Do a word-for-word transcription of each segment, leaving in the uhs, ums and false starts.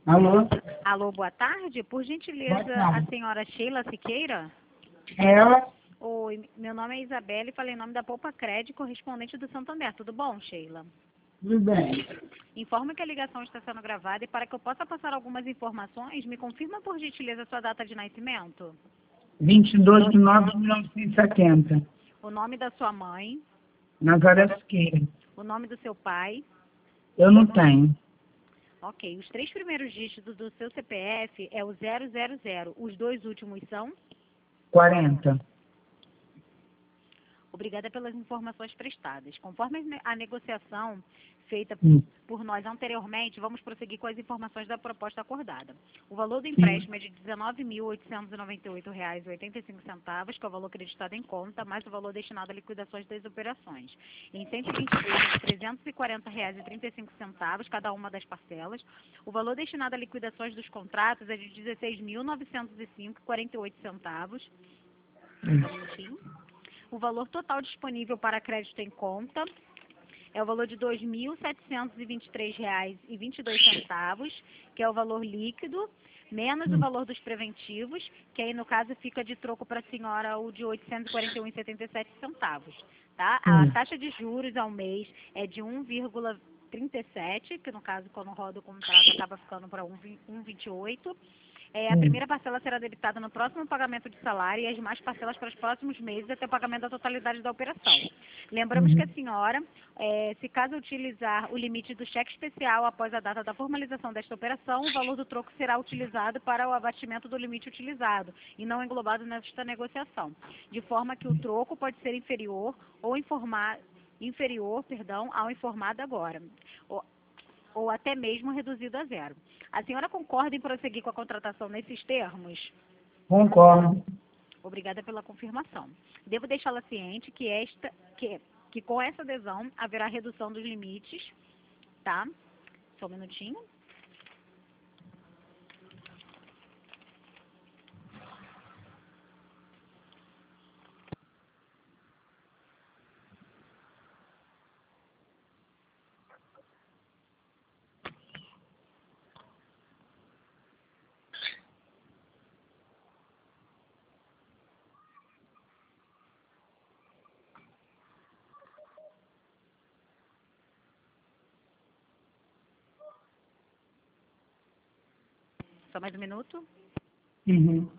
Alô? Alô, boa tarde. Por Boa gentileza, tarde. a senhora Sheila Siqueira? Ela? Oi, meu nome é Isabela e falei em nome da Poupa Crédito, correspondente do Santander. Tudo bom, Sheila? Tudo bem. Informa que a ligação está sendo gravada e para que eu possa passar algumas informações, me confirma por gentileza a sua data de nascimento, vinte e dois de nove de mil novecentos e setenta. o nome da sua mãe, Nazaré Siqueira. o nome do seu pai. Eu não tenho. Ok, os três primeiros dígitos do seu C P F é o zero zero zero. Os dois últimos são? quarenta. Obrigada pelas informações prestadas. Conforme a negociação feita Hum. por nós anteriormente, vamos prosseguir com as informações da proposta acordada. O valor do Sim. empréstimo é de dezenove mil oitocentos e noventa e oito reais e oitenta e cinco centavos, que é o valor acreditado em conta, mais o valor destinado a liquidações das operações. Em cento e vinte vezes de trezentos e quarenta reais e trinta e cinco centavos, cada uma das parcelas. O valor destinado a liquidações dos contratos é de dezesseis mil novecentos e cinco reais e quarenta e oito centavos. Hum. Só um minutinho. O valor total disponível para crédito em conta é o valor de dois mil setecentos e vinte e três reais e vinte e dois centavos, que é o valor líquido, menos o valor dos preventivos, que aí no caso fica de troco para a senhora o de oitocentos e quarenta e um reais e setenta e sete centavos. Tá? A Hum. taxa de juros ao mês é de um vírgula trinta e sete, que no caso quando roda o contrato acaba ficando para um vírgula vinte e oito. É, a Hum. primeira parcela será debitada no próximo pagamento de salário e as demais parcelas para os próximos meses até o pagamento da totalidade da operação. Lembramos que a senhora, é, se caso utilizar o limite do cheque especial após a data da formalização desta operação, o valor do troco será utilizado para o abatimento do limite utilizado e não englobado nesta negociação, de forma que o troco pode ser inferior ou informar, inferior, perdão, ao informado agora. O, ou até mesmo reduzido a zero. A senhora concorda em prosseguir com a contratação nesses termos? Concordo. Obrigada pela confirmação. Devo deixá-la ciente que, esta, que, que com essa adesão haverá redução dos limites, tá? Só um minutinho. Só mais um minuto. Uhum.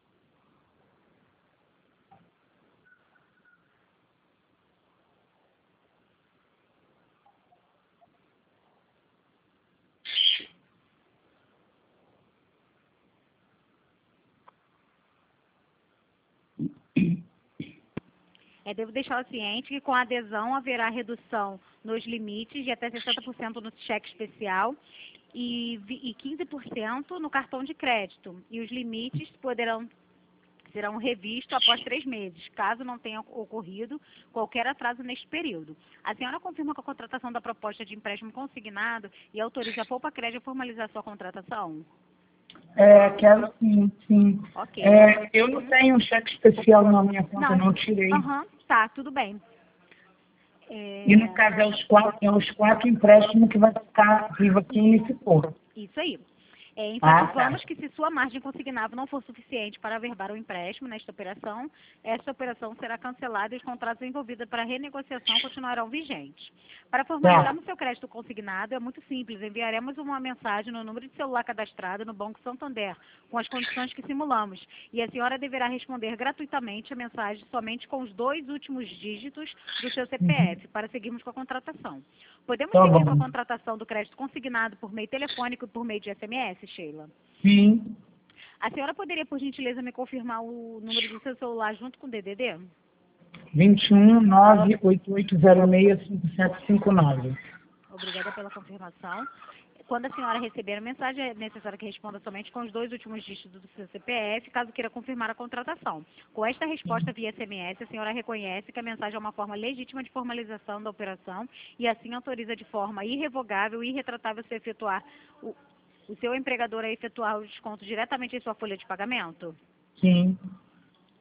É, devo deixá-la ciente que com a adesão haverá redução nos limites de até sessenta por cento no cheque especial e, vi- e quinze por cento no cartão de crédito. E os limites poderão serão revistos após três meses, caso não tenha ocorrido qualquer atraso neste período. A senhora confirma com a contratação da proposta de empréstimo consignado e autoriza a Poupa Crédito a formalizar sua contratação? É, quero sim, sim. Ok. É, eu não tenho cheque especial na minha conta, Não. não tirei. Aham, tá, tudo bem. É, E no caso é os quatro, é os quatro empréstimos que vai ficar vivo aqui nesse for. Isso aí. É, Ah, enfatizamos tá. que se sua margem consignável não for suficiente para averbar o empréstimo nesta operação, esta operação será cancelada e os contratos envolvidos para renegociação continuarão vigentes. Para formalizarmos seu crédito consignado é muito simples, enviaremos uma mensagem no número de celular cadastrado no Banco Santander, com as condições que simulamos, e a senhora deverá responder gratuitamente a mensagem somente com os dois últimos dígitos do seu C P F, para seguirmos com a contratação. Podemos Tá seguir bom. com a contratação do crédito consignado por meio telefônico e por meio de S M S, Sheila? Sim. A senhora poderia, por gentileza, me confirmar o número do seu celular junto com o D D D? vinte e um, nove oito oito zero seis, cinco sete cinco nove. Obrigada pela confirmação. Quando a senhora receber a mensagem, é necessário que responda somente com os dois últimos dígitos do seu C P F, caso queira confirmar a contratação. Com esta resposta via S M S, a senhora reconhece que a mensagem é uma forma legítima de formalização da operação e assim autoriza de forma irrevogável e irretratável se efetuar o, o seu empregador a efetuar o desconto diretamente em sua folha de pagamento? Sim.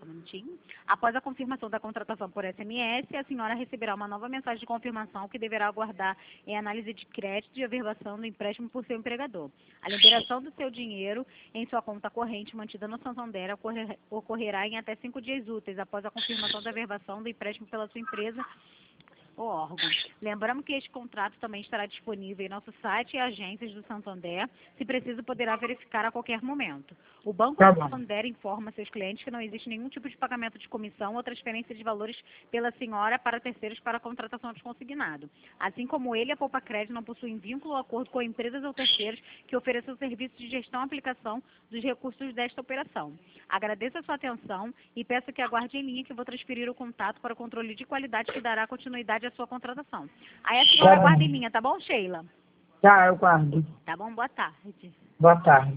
Só um minutinho. Após a confirmação da contratação por S M S, a senhora receberá uma nova mensagem de confirmação que deverá aguardar em análise de crédito e averbação do empréstimo por seu empregador. A liberação do seu dinheiro em sua conta corrente mantida no Santander ocorrer, ocorrerá em até cinco dias úteis após a confirmação da averbação do empréstimo pela sua empresa ou órgão. Lembramos que este contrato também estará disponível em nosso site e agências do Santander. Se preciso, poderá verificar a qualquer momento. O Banco Tá do bom. Santander informa seus clientes que não existe nenhum tipo de pagamento de comissão ou transferência de valores pela senhora para terceiros para a contratação de consignado. Assim como ele, a Poupa Crédito não possuem vínculo ou acordo com empresas ou terceiros que ofereçam serviços de gestão e aplicação dos recursos desta operação. Agradeço a sua atenção e peço que aguarde em linha que vou transferir o contato para o controle de qualidade que dará continuidade à sua contratação. Aí a senhora Tá bom. aguarda em linha, tá bom, Sheila? Tá, eu guardo. Tá bom? Boa tarde. Boa tarde.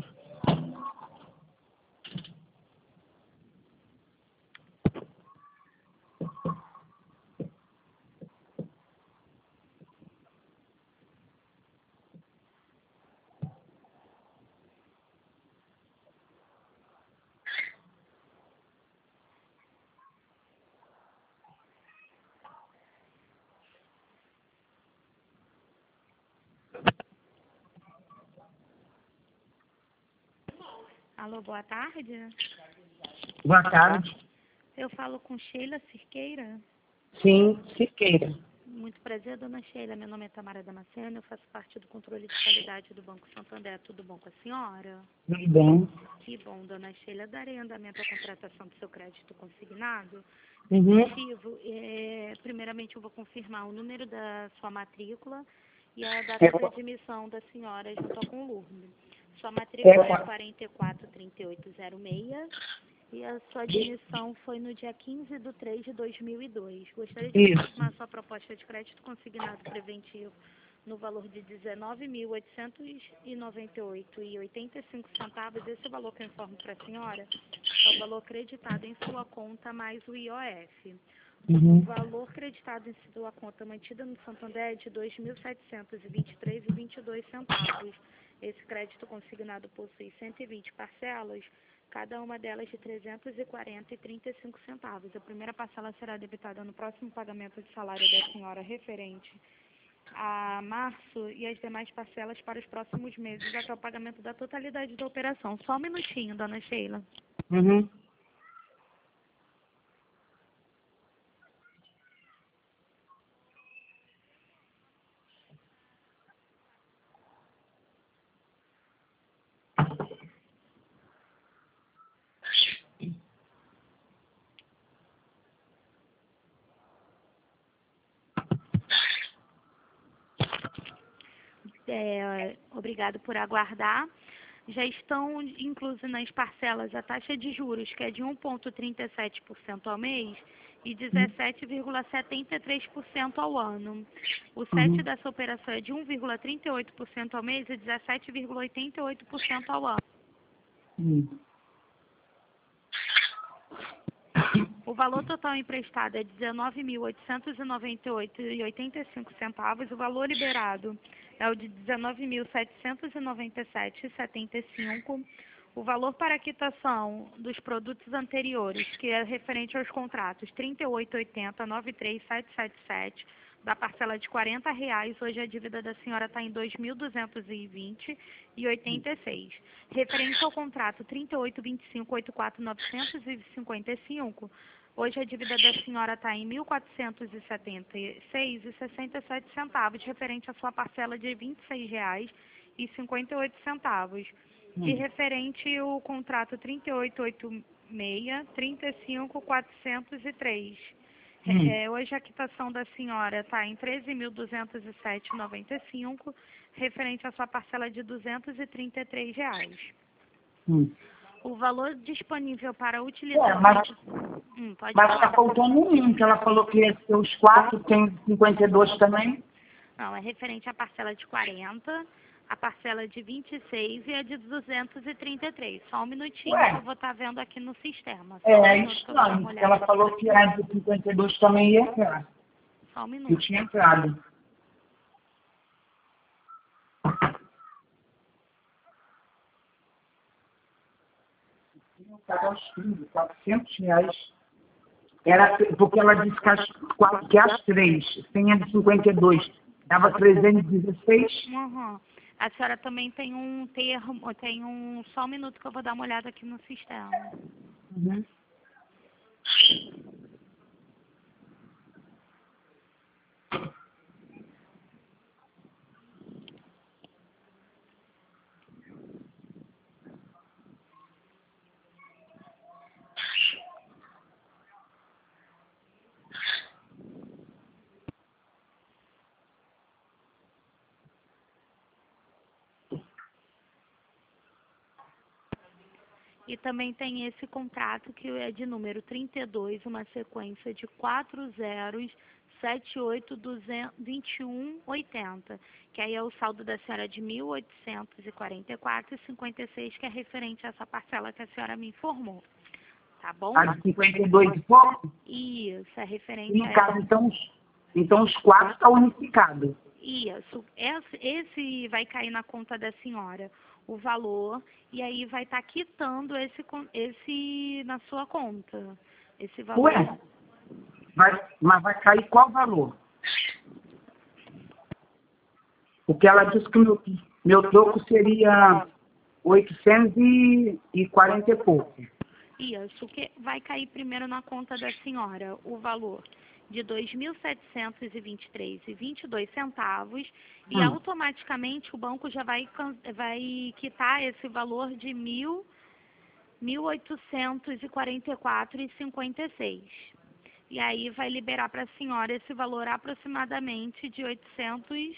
Alô, boa tarde. Boa tarde. Eu falo com Sheila Cirqueira. Sim, Siqueira. Muito prazer, dona Sheila. Meu nome é Tamara Damasceno, eu faço parte do controle de qualidade do Banco Santander. Tudo bom com a senhora? Tudo bem? Que bom, dona Sheila. Darei andamento à contratação do seu crédito consignado. Uhum. Motivo, é, primeiramente eu vou confirmar o número da sua matrícula e a data É, de admissão da senhora junto com o Lourdes. Sua matrícula É, é quatro quatro três oito zero seis e a sua admissão foi no dia quinze de três de dois mil e dois. Gostaria de Isso. confirmar sua proposta de crédito consignado preventivo no valor de dezenove mil oitocentos e noventa e oito reais e oitenta e cinco centavos. Esse valor que eu informo para a senhora é o valor creditado em sua conta mais o I O F. O Uhum. valor creditado em sua conta mantida no Santander é de dois mil setecentos e vinte e três reais e vinte e dois centavos. Esse crédito consignado possui cento e vinte parcelas, cada uma delas de trezentos e quarenta reais e trinta e cinco centavos. A primeira parcela será debitada no próximo pagamento de salário da senhora referente a março e as demais parcelas para os próximos meses até o pagamento da totalidade da operação. Só um minutinho, dona Sheila. Uhum. É, obrigado por aguardar. Já estão inclusas nas parcelas a taxa de juros, que é de um vírgula trinta e sete por cento ao mês e dezessete vírgula setenta e três por cento ao ano. O S E T Uhum. dessa operação é de um vírgula trinta e oito por cento ao mês e dezessete vírgula oitenta e oito por cento ao ano. Uhum. O valor total emprestado é dezenove mil oitocentos e noventa e oito reais e oitenta e cinco centavos. O valor liberado é o de dezenove mil setecentos e noventa e sete reais e setenta e cinco centavos. O valor para quitação dos produtos anteriores, que é referente aos contratos trinta e oito reais e oitenta centavos, noventa e três mil setecentos e setenta e sete, da parcela de quarenta reais. Hoje a dívida da senhora está em dois mil duzentos e vinte reais e oitenta e seis centavos. Referente ao contrato trinta e oito, vinte e cinco, oitenta e quatro, novecentos e cinquenta e cinco, hoje a dívida da senhora está em mil quatrocentos e setenta e seis reais e sessenta e sete centavos, referente à sua parcela de vinte e seis reais e cinquenta e oito centavos. E referente ao contrato trinta e oito, oitenta e seis, trinta e cinco, quatrocentos e três. Hum. É, hoje a quitação da senhora está em treze mil duzentos e sete reais e noventa e cinco, referente à sua parcela de duzentos e trinta e três reais. Hum. O valor disponível para É, utilização... mas Hum, pode mas falar. está faltando um, que ela falou que ia ser os quatro, tem cinquenta e dois também. Não, é referente à parcela de quarenta, a parcela de vinte e seis e a de duzentos e trinta e três. Só um minutinho Ué. que eu vou estar vendo aqui no sistema. Só É, um é minuto que eu vou dar uma estranho, porque olhada. ela falou que a de cinquenta e dois também ia entrar. Só um Eu minuto. tinha entrado. no cadastro, quatrocentos reais. Era porque ela disse que as, quatro- que as três, sem a de cinquenta e dois, dava trezentos e dezesseis. Uhum. A senhora também tem um termo, tem um, só um minuto que eu vou dar uma olhada aqui no sistema. Uhum. E também tem esse contrato que é de número trinta e dois, uma sequência de quatro zeros, sete oito, vinte e um, oitenta, que aí é o saldo da senhora de mil oitocentos e quarenta e quatro e cinquenta e seis, que é referente a essa parcela que a senhora me informou. Tá bom? A de cinquenta e dois e pouco? Isso, é referente E no a caso, então, os, então os quatro estão unificados. Isso, esse, esse vai cair na conta da senhora, o valor, e aí vai estar quitando esse, con- esse na sua conta, esse valor. Ué, vai, mas vai cair qual valor? Porque ela disse que meu, meu troco seria oitocentos e quarenta e pouco. Isso, que vai cair primeiro na conta da senhora, o valor de dois mil setecentos e vinte e três reais e vinte e dois centavos, e Hum. automaticamente o banco já vai, can- vai quitar esse valor de mil, mil oitocentos e quarenta e quatro reais e cinquenta e seis. E aí vai liberar para a senhora esse valor aproximadamente de oitocentos,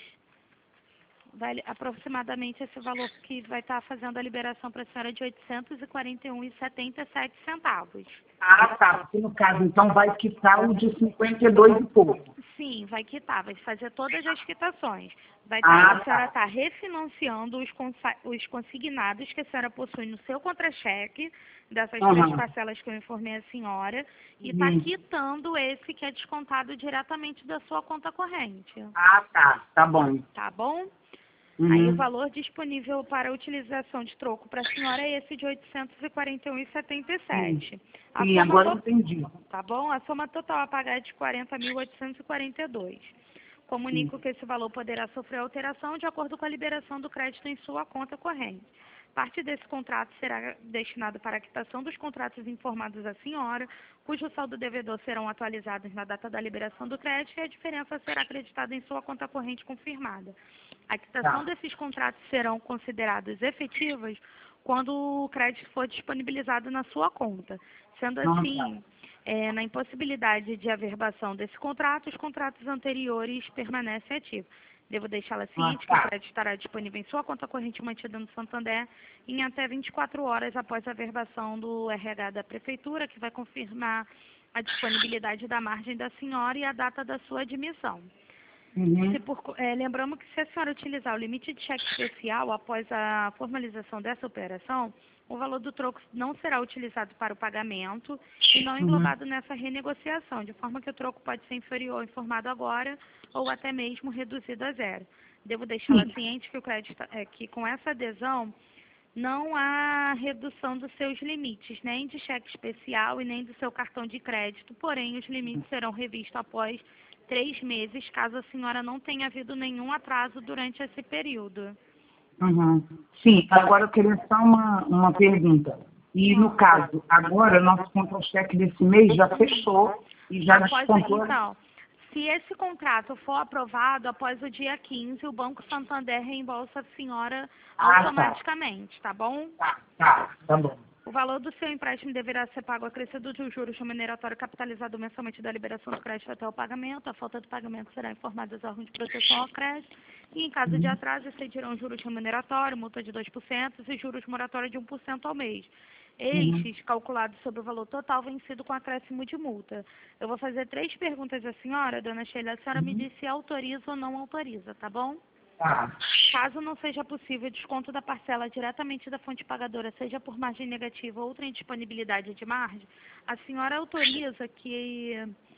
vai, aproximadamente esse valor que vai estar fazendo a liberação para a senhora de oitocentos e quarenta e um reais e setenta e sete centavos. Ah, tá. Porque no caso, então, vai quitar o de cinquenta e dois e pouco. Sim, vai quitar, vai fazer todas as quitações. Vai Ah, tá, a tá. senhora está refinanciando os, consa- os consignados que a senhora possui no seu contra-cheque, dessas três Aham. parcelas que eu informei a senhora, e está Uhum. quitando esse que é descontado diretamente da sua conta corrente. Ah, tá. Tá bom. Tá bom? Uhum. Aí o valor disponível para utilização de troco para a senhora é esse de oitocentos e quarenta e um reais e setenta e sete. A Sim, soma agora eu to- entendi. Tá bom? A soma total a pagar é de quarenta mil oitocentos e quarenta e dois. Comunico que esse valor poderá sofrer alteração de acordo com a liberação do crédito em sua conta corrente. Parte desse contrato será destinado para a quitação dos contratos informados à senhora, cujo saldo devedor serão atualizados na data da liberação do crédito e a diferença será acreditada em sua conta corrente confirmada. A quitação Tá. desses contratos serão considerados efetivas quando o crédito for disponibilizado na sua conta. Sendo Não, assim, é, na impossibilidade de averbação desse contrato, os contratos anteriores permanecem ativos. Devo deixá-la ciente que o tá. crédito estará disponível em sua conta corrente mantida no Santander em até vinte e quatro horas após a averbação do R H da Prefeitura, que vai confirmar a disponibilidade da margem da senhora e a data da sua admissão. Uhum. Se por, eh, lembramos que se a senhora utilizar o limite de cheque especial após a formalização dessa operação, o valor do troco não será utilizado para o pagamento e não englobado nessa renegociação, de forma que o troco pode ser inferior ao informado agora ou até mesmo reduzido a zero. Devo deixá-la ciente que, o crédito, eh, que com essa adesão não há redução dos seus limites, nem de cheque especial e nem do seu cartão de crédito, porém os limites serão revistos após três meses, caso a senhora não tenha havido nenhum atraso durante esse período. Uhum. Sim, agora eu queria só uma, uma pergunta. E no caso, agora nosso contra-cheque desse mês já fechou e já Após, descontou. então, se esse contrato for aprovado após o dia quinze, o Banco Santander reembolsa a senhora Ah, automaticamente, tá bom? Tá, tá, tá bom. O valor do seu empréstimo deverá ser pago acrescido de juros remuneratório capitalizado mensalmente da liberação do crédito até o pagamento. A falta do pagamento será informada aos órgãos de proteção ao crédito. E, em caso de atraso, excedirão juros remuneratórios, multa de dois por cento e juros moratórios de um por cento ao mês. Estes, calculados sobre o valor total, vencido com acréscimo de multa. Eu vou fazer três perguntas à senhora, dona Sheila. A senhora me diz se autoriza ou não autoriza, tá bom? Tá. Caso não seja possível o desconto da parcela diretamente da fonte pagadora, seja por margem negativa ou outra indisponibilidade de margem, a senhora autoriza que,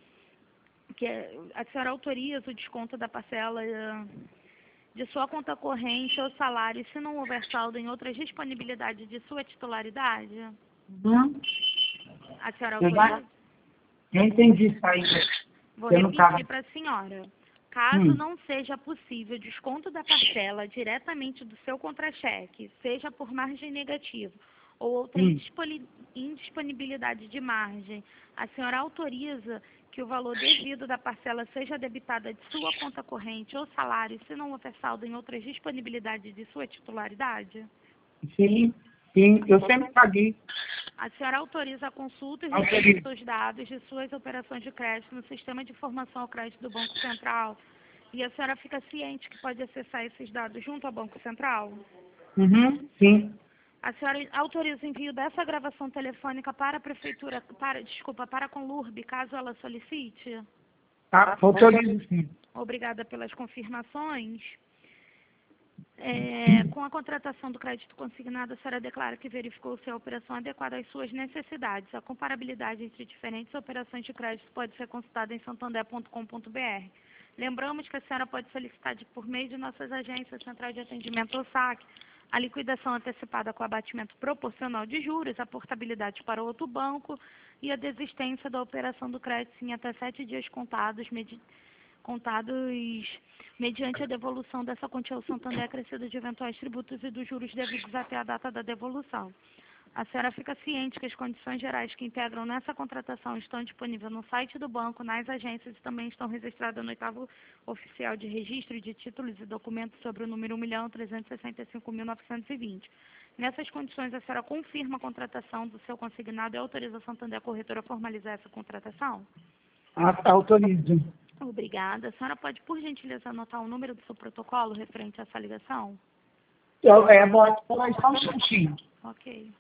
que a senhora autoriza o desconto da parcela eh, de sua conta corrente ou salário, se não houver saldo em outras disponibilidades de sua titularidade? Uhum. A senhora Eu já autoriza? eu entendi isso aí. Vou Eu não tava- repetir para a senhora. Caso Hum. não seja possível desconto da parcela diretamente do seu contra-cheque, seja por margem negativa ou outra Hum. indisponi- indisponibilidade de margem, a senhora autoriza que o valor devido da parcela seja debitada de sua conta corrente ou salário, se não houver saldo em outras disponibilidades de sua titularidade? Sim, sim, eu sempre paguei. A senhora autoriza a consulta e Autorizo. registro dos dados de suas operações de crédito no Sistema de Informação ao Crédito do Banco Central. E a senhora fica ciente que pode acessar esses dados junto ao Banco Central? Uhum, sim. A senhora autoriza o envio dessa gravação telefônica para a Prefeitura, para, desculpa, para a Conlurb, caso ela solicite? Tá, autorizo sim. Obrigada pelas confirmações. É, com a contratação do crédito consignado, a senhora declara que verificou se a operação é adequada às suas necessidades. A comparabilidade entre diferentes operações de crédito pode ser consultada em santander ponto com ponto br. Lembramos que a senhora pode solicitar de, por meio de nossas agências, Central de Atendimento ou S A C, a liquidação antecipada com abatimento proporcional de juros, a portabilidade para outro banco e a desistência da operação do crédito em até sete dias contados, medi contados mediante a devolução dessa quantia ao Santander acrescida de eventuais tributos e dos juros devidos até a data da devolução. A senhora fica ciente que as condições gerais que integram nessa contratação estão disponíveis no site do banco, nas agências e também estão registradas no oitavo oficial de registro de títulos e documentos sobre o número um milhão trezentos e sessenta e cinco mil novecentos e vinte. Nessas condições, a senhora confirma a contratação do seu consignado e autoriza a Santander a corretora a formalizar essa contratação? Ah, autorizo. Obrigada. A senhora pode, por gentileza, anotar o número do seu protocolo referente a essa ligação? Eu, é, pode falar só um minutinho. Ok.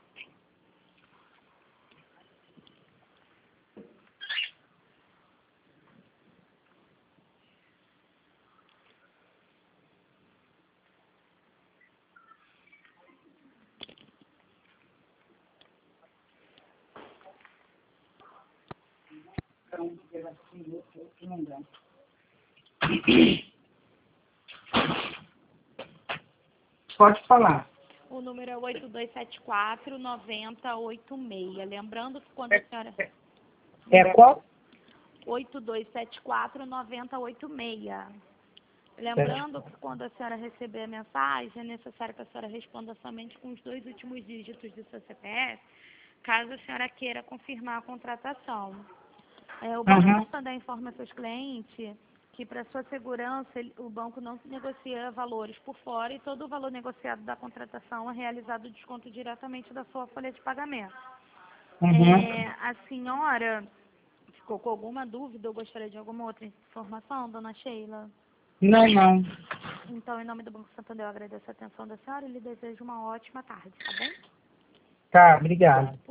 Pode falar. O número é oito dois sete quatro, nove zero oito seis. Lembrando que quando a senhora... É qual? oito dois sete quatro, nove zero oito seis. Lembrando que quando a senhora receber a mensagem, é necessário que a senhora responda somente com os dois últimos dígitos do seu C P F, caso a senhora queira confirmar a contratação. É, o Banco Uhum. Santander informa seus clientes que, para sua segurança, ele- o banco não negocia valores por fora e todo o valor negociado da contratação é realizado desconto diretamente da sua folha de pagamento. Uhum. É, a senhora ficou com alguma dúvida ou gostaria de alguma outra informação, dona Sheila? Não, não. Então, em nome do Banco Santander, eu agradeço a atenção da senhora e lhe desejo uma ótima tarde, tá bem? Tá, obrigado.